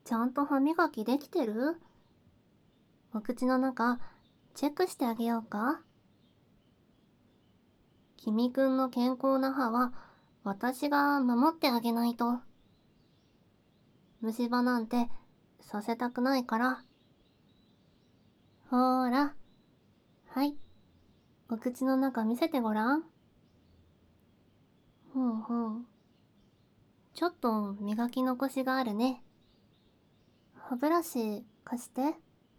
ちゃんと歯磨きできてる？お口の中、チェックしてあげようか？君くんの健康な歯は、私が守ってあげないと。虫歯なんて、させたくないから。ほーら。はい。お口の中見せてごらん。ふんふん。ちょっと磨き残しがあるね。歯ブラシ貸して。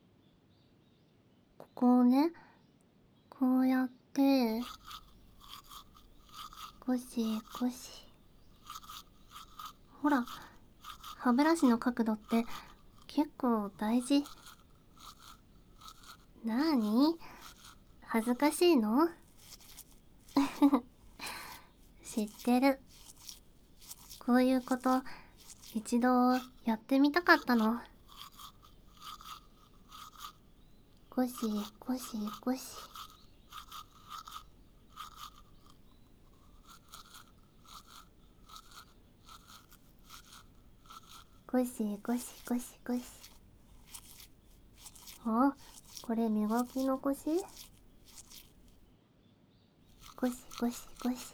ここをね、こうやって、ゴシゴシ。ほら、歯ブラシの角度って結構大事。なーに？恥ずかしいの？知ってる。こういうこと、一度やってみたかったの。ゴシゴシゴシ。ゴシゴシゴシゴシ。あ、これ磨き残し？ゴシゴシゴシ。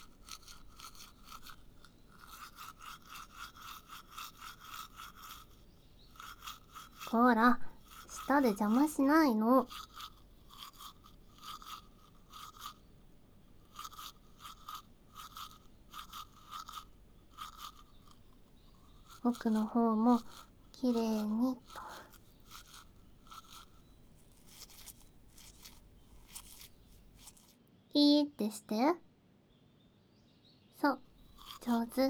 ほら、舌で邪魔しないの。奥の方もきれいにと。いいってして。そう、上手。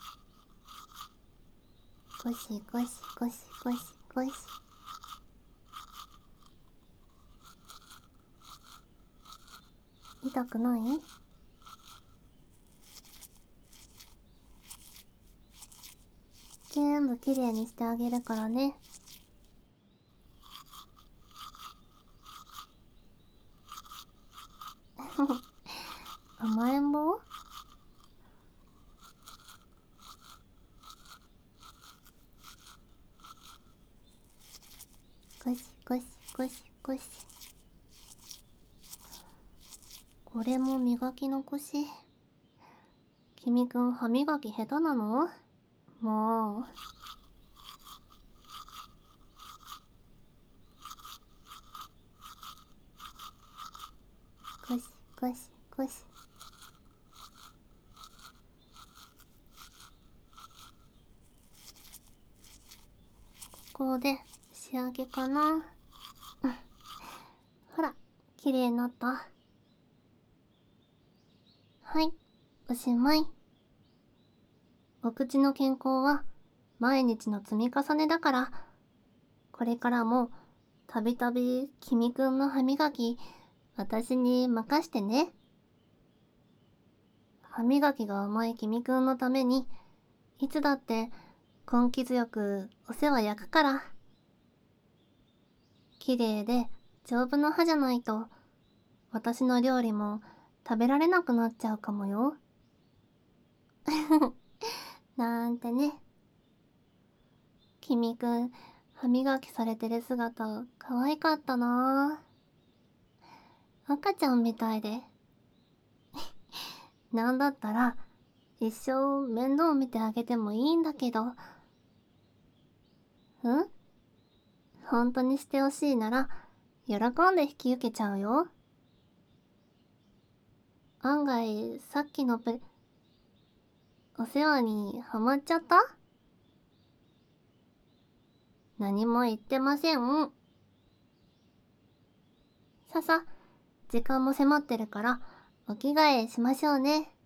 ゴシゴシゴシゴシゴシ。痛くない？全部きれいにしてあげるからね。甘えん坊？ゴシゴシゴシゴシ。これも磨き残し。君くん歯磨き下手なの？もう。ゴシゴシゴシ。ここで仕上げかな。うん、ほら、きれいになった。はい、おしまい。お口の健康は毎日の積み重ねだから、これからもたびたび君くんの歯磨き、私に任してね。歯磨きが甘い君くんのために、いつだって根気強くお世話焼くから。綺麗で丈夫な歯じゃないと、私の料理も食べられなくなっちゃうかもよ。なんてね。君くん、歯磨きされてる姿、可愛かったなぁ。赤ちゃんみたいで。なんだったら、一生面倒見てあげてもいいんだけど。本当にしてほしいなら、喜んで引き受けちゃうよ。案外、さっきのお世話にハマっちゃった？何も言ってません。ささ、時間も迫ってるから、お着替えしましょうね。